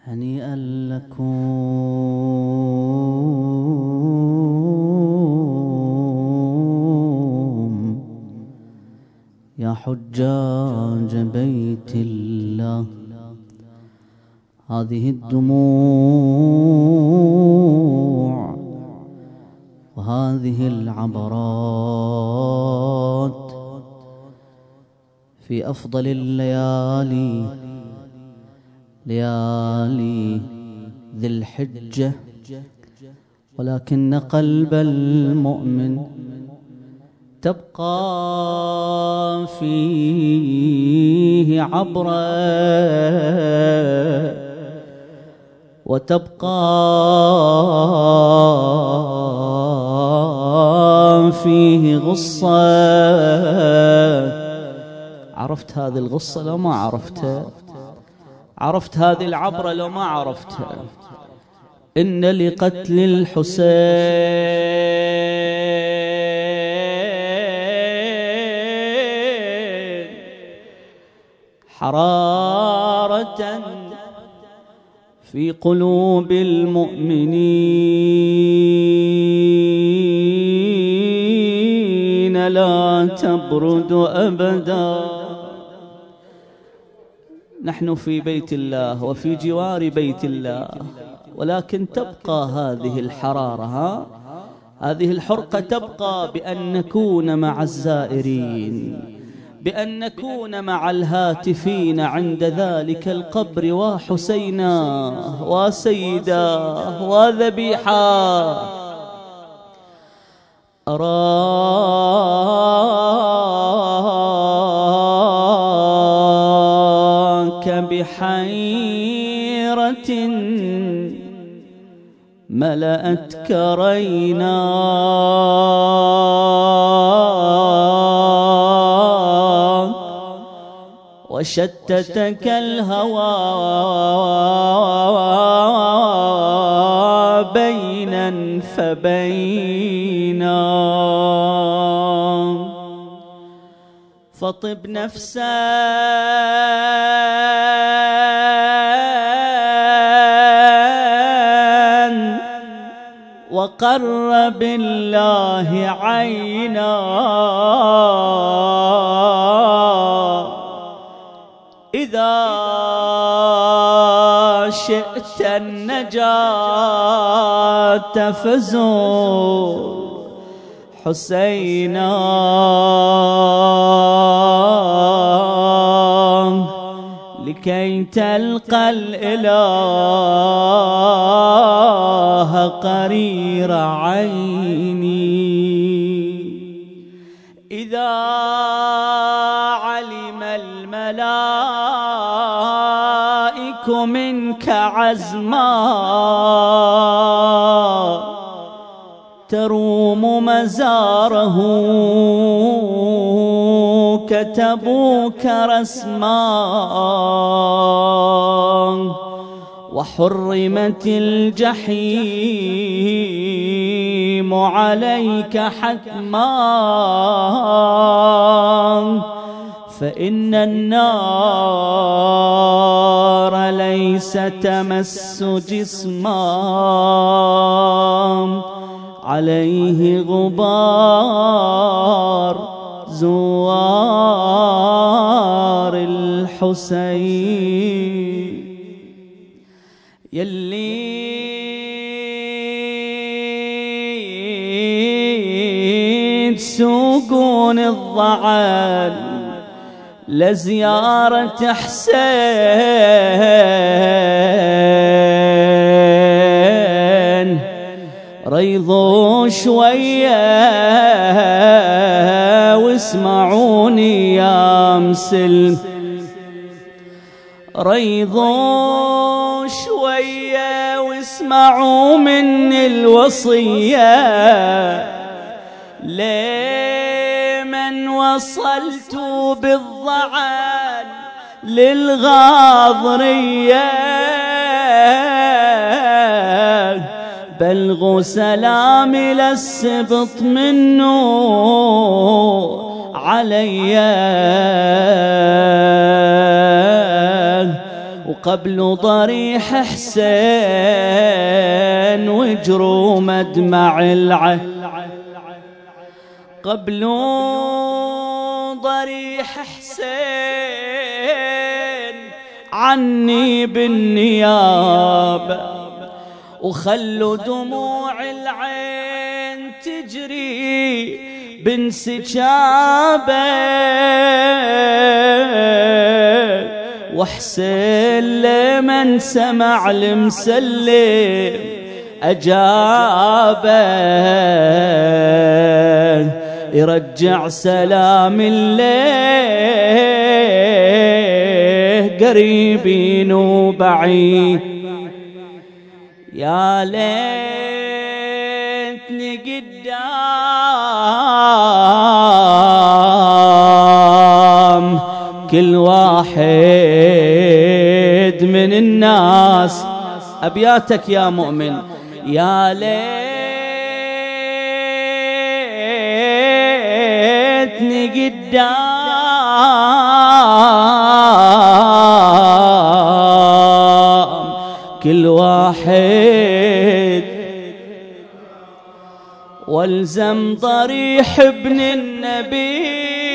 هنيئا لكم يا حجاج بيت الله. هذه الدموع وهذه العبرات في أفضل الليالي، ليالي ذي الحجة، ولكن قلب المؤمن تبقى فيه عبرة وتبقى فيه غصة. عرفت هذه الغصة لو ما عرفتها؟ عرفت هذه العبرة لو ما عرفتها؟ إن لقتل الحسين حرارة في قلوب المؤمنين لا تبرد أبدا. نحن في بيت الله وفي جوار بيت الله، ولكن تبقى هذه الحرارة، هذه الحرقة تبقى بأن نكون مع الزائرين، بأن نكون مع الهاتفين عند ذلك القبر، وحسينا وسيدا وذبيحا. أراك بحيرة ملأتك رينا، وشتتك الهوى بينا فبينا. فطب نفسا وقر بالله عينا، إذا شئت النجاة فزور حسينا، لكي تلقى الإله قرير عيني. إذا علم الملائك منك عزما تروم مزاره كتبوك رسما، وحرمت الجحيم عليك حتما، فإن النار ليس تمس جسما عليه غبار زوار الحسين. يلي تسوقون الضعال لزيارة حسين، ريضوا شوية واسمعوني يا مسلم، ريضوا شوية واسمعوا من الوصية، لمن وصلت بالضعال للغاضرية، بلغوا سلامي للسبط منه عليا، وقبل ضريح حسين وجروم دمع العين، قبل ضريح حسين عني بالنيابة، وخلوا دموع العين تجري بانسكابه، وحسين لمن سمع المسلم أجابه، يرجع سلام الله قريبين وبعيد. يا ليتني قدام كل واحد من الناس. أبياتك يا مؤمن. يا ليتني قدام كل واحد والزم ضريح ابن النبي،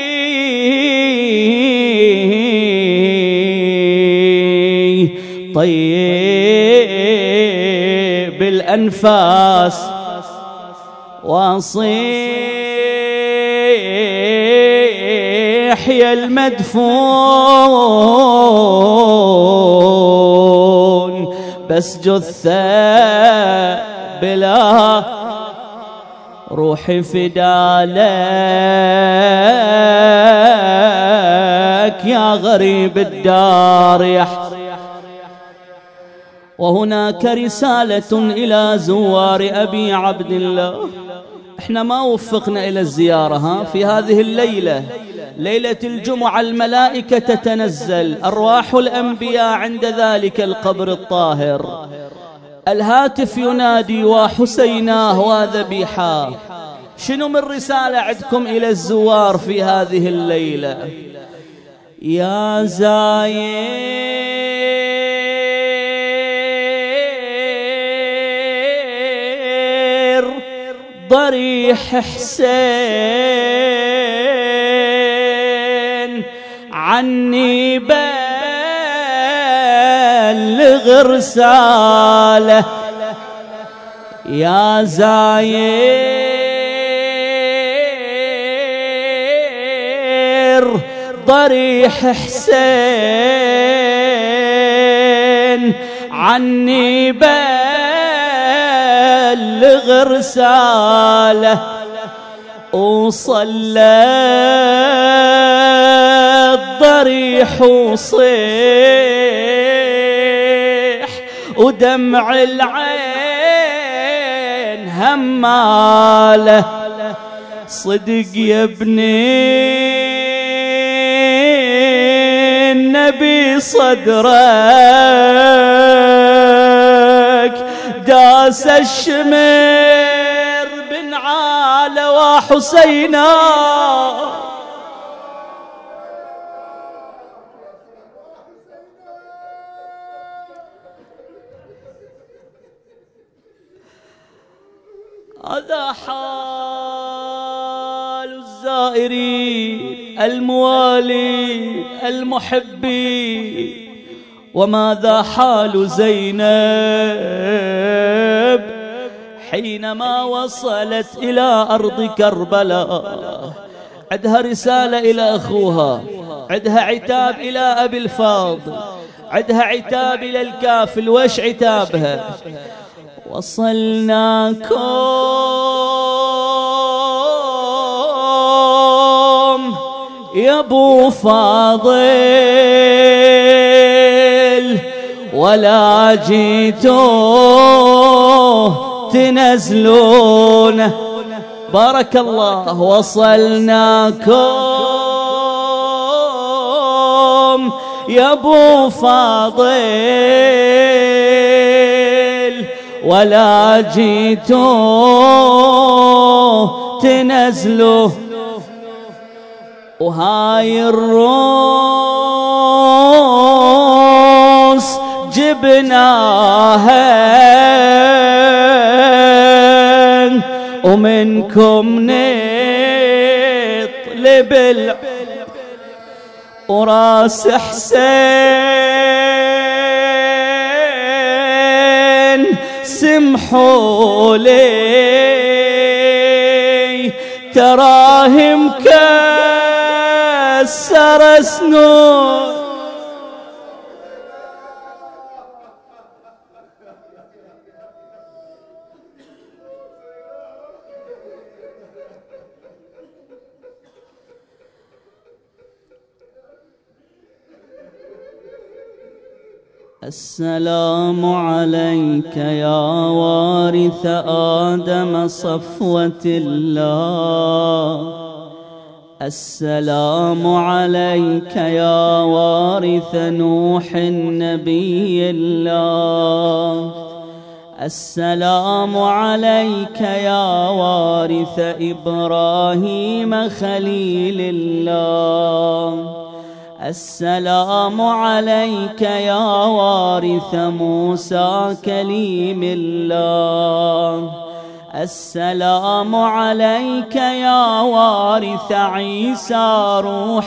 طيب الأنفاس واصيح يا المدفون، بس جثة بلا روحي فدالك يا غريب الدار. وهناك رسالة إلى زوار أبي عبد الله. احنا ما وفقنا إلى الزيارة في هذه الليلة، ليلة الجمعة الملائكة تتنزل، أرواح الأنبياء عند ذلك القبر الطاهر، الهاتف ينادي وحسيناه وذبيحاه. شنو من رسالة عندكم إلى الزوار في هذه الليلة؟ يا زاير ضريح حسين عني بلغ رسالة، يا زاير ضريح حسين عني بلغ رسالة، وصلى الضريح وصيح ودمع العين هماله، صدق يا ابني النبي صدرك داس الشمر بن عالة وحسينا. هذا حال الزائرين الموالي المحبين. وماذا حال زينب حينما وصلت إلى أرض كربلاء؟ عندها رسالة إلى أخوها، عندها عتاب إلى أبي الفاضل، عندها عتاب إلى الكافل. وش عتابها؟ وصلناكم يا ابو فاضل ولا جيتوا تنزلون. بارك الله. وصلناكم يا ابو فاضل ولا جيتوا تنزلوا. وهاي الروس جبناها ومنكم نطلب وراس حسين سمحوا لي تراهم كسر سنون السلام عليك يا وارث آدم صفوة الله السلام عليك يا وارث نوح نبي الله السلام عليك يا وارث إبراهيم خليل الله السلام عليك يا وارث موسى كليم الله السلام عليك يا وارث عيسى روح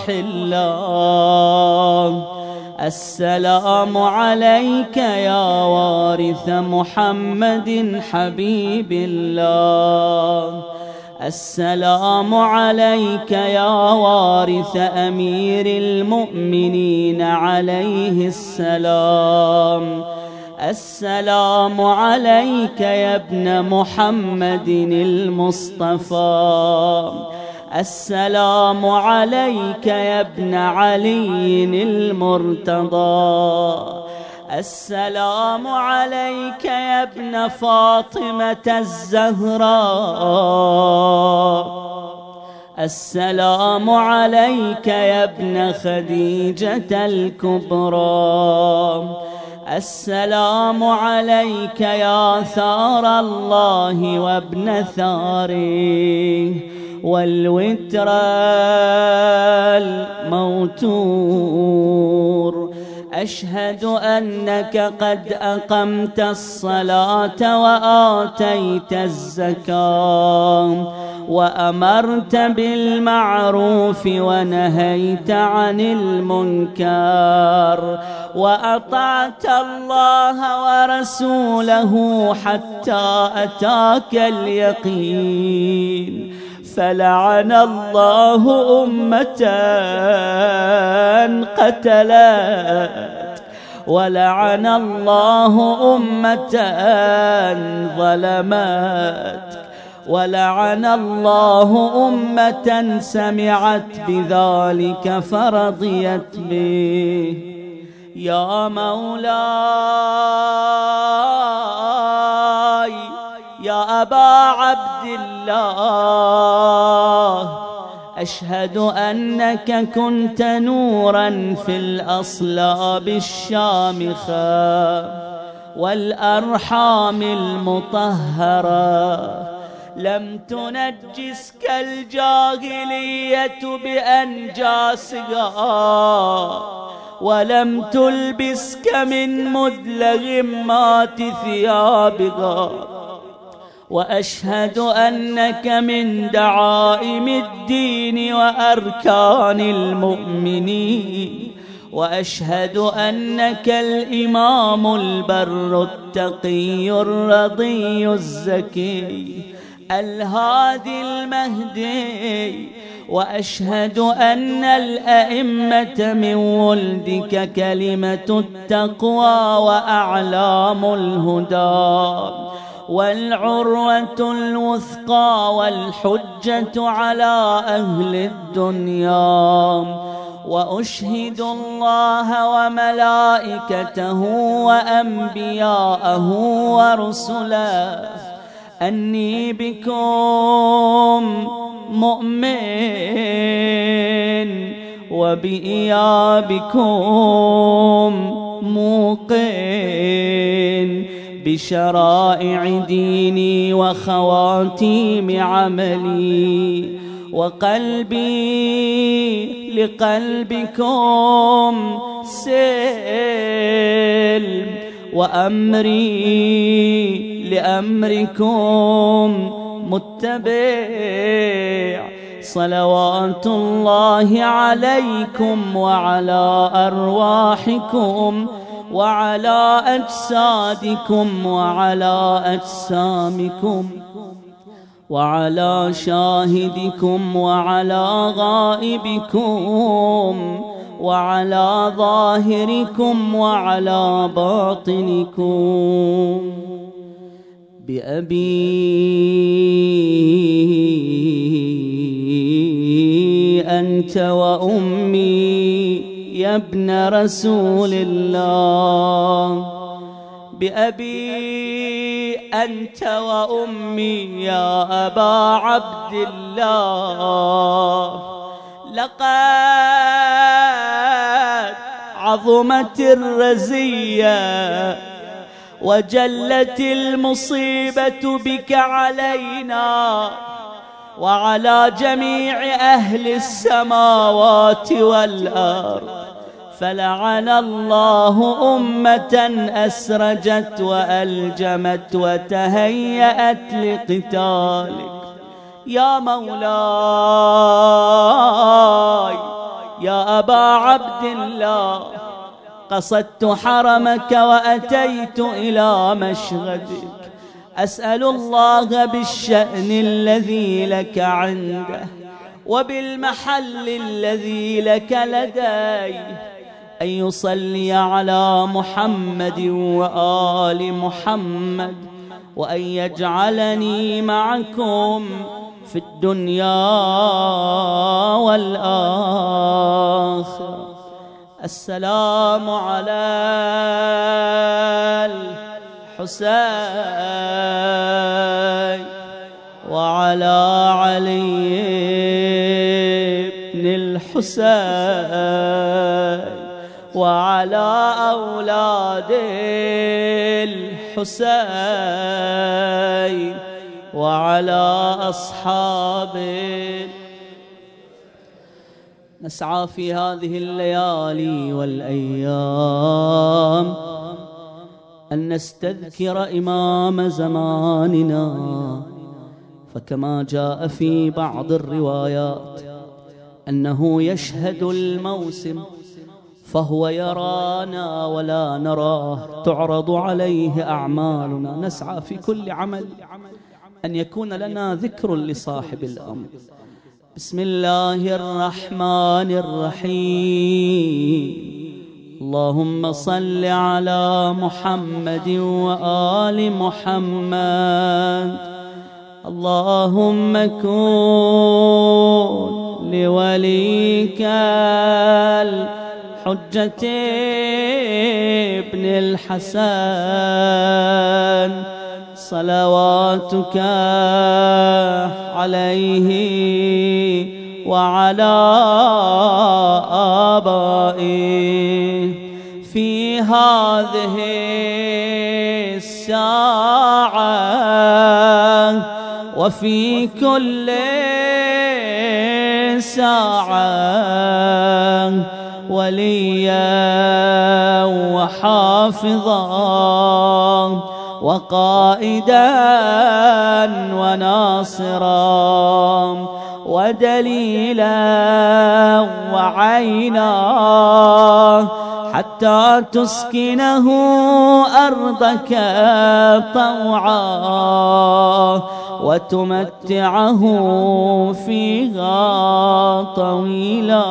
الله السلام عليك يا وارث محمد حبيب الله السلام عليك يا وارث أمير المؤمنين عليه السلام السلام عليك يا ابن محمد المصطفى السلام عليك يا ابن علي المرتضى السلام عليك يا ابن فاطمة الزهراء السلام عليك يا ابن خديجة الكبرى السلام عليك يا ثار الله وابن ثاره والوتر الموتور أشهد أنك قد أقمت الصلاة وآتيت الزكاة وأمرت بالمعروف ونهيت عن المنكر وأطعت الله ورسوله حتى أتاك اليقين فلعن الله أمة قتلت ولعن الله أمة ظلمت ولعن الله أمة سمعت بذلك فرضيت به يا مولاي يا أبا عبد الله أشهد أنك كنت نورا في الأصلاب الشامخة والأرحام المطهرة لم تنجسك الجاهلية بأنجاسها ولم تلبسك من مدلغمات ثيابها وأشهد أنك من دعائم الدين وأركان المؤمنين وأشهد أنك الإمام البر التقي الرضي الزكي الهادي المهدي وأشهد أن الأئمة من ولدك كلمة التقوى وأعلام الهدى والعروة الوثقى والحجة على أهل الدنيا وأشهد الله وملائكته وأنبياءه ورسله أني بكم مؤمن وبإيابكم موقن بشرائع ديني وخواتيم عملي وقلبي لقلبكم سلم وأمري لأمركم متبع. صلوات الله عليكم وعلى أرواحكم وعلى أجسادكم وعلى أجسامكم وعلى شاهدكم وعلى غائبكم وعلى ظاهركم وعلى باطنكم. بأبي أنت وأمي يا ابن رسول الله. بأبي أنت وأمي يا أبا عبد الله. لقد عظمت الرزية وجلت المصيبة بك علينا وعلى جميع أهل السماوات والأرض. فلعن الله أمة أسرجت وألجمت وتهيأت لقتالك. يا مولاي يا أبا عبد الله، قصدت حرمك وأتيت إلى مشغدك، أسأل الله بالشأن الذي لك عنده وبالمحل الذي لك لديه أن يصلي على محمد وآل محمد، وأن يجعلني معكم في الدنيا والآخرة. السلام على الحسين وعلى علي بن الحسين وعلى أولاد الحسين وعلى أصحابه. نسعى في هذه الليالي والأيام أن نستذكر إمام زماننا، فكما جاء في بعض الروايات أنه يشهد الموسم فهو يرانا ولا نراه، تعرض عليه أعمالنا. نسعى في كل عمل أن يكون لنا ذكر لصاحب الأمر. بسم الله الرحمن الرحيم. اللهم صل على محمد وآل محمد. اللهم كن لوليك الحجة ابن الحسن صلواتك عليه وعلى آبائه في هذه الساعة وفي كل ساعة وليا وحافظا وقائدا وناصرا ودليلا وعينا، حتى تسكنه أرضك طوعا وتمتعه فيها طويلا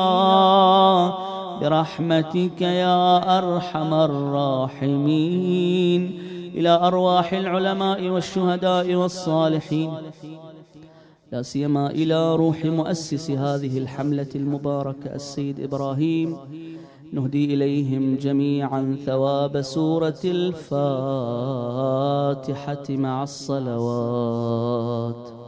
برحمتك يا أرحم الراحمين. إلى أرواح العلماء والشهداء والصالحين، لا سيما إلى روح مؤسس هذه الحملة المباركة السيد إبراهيم، نهدي إليهم جميعا ثواب سورة الفاتحة مع الصلوات.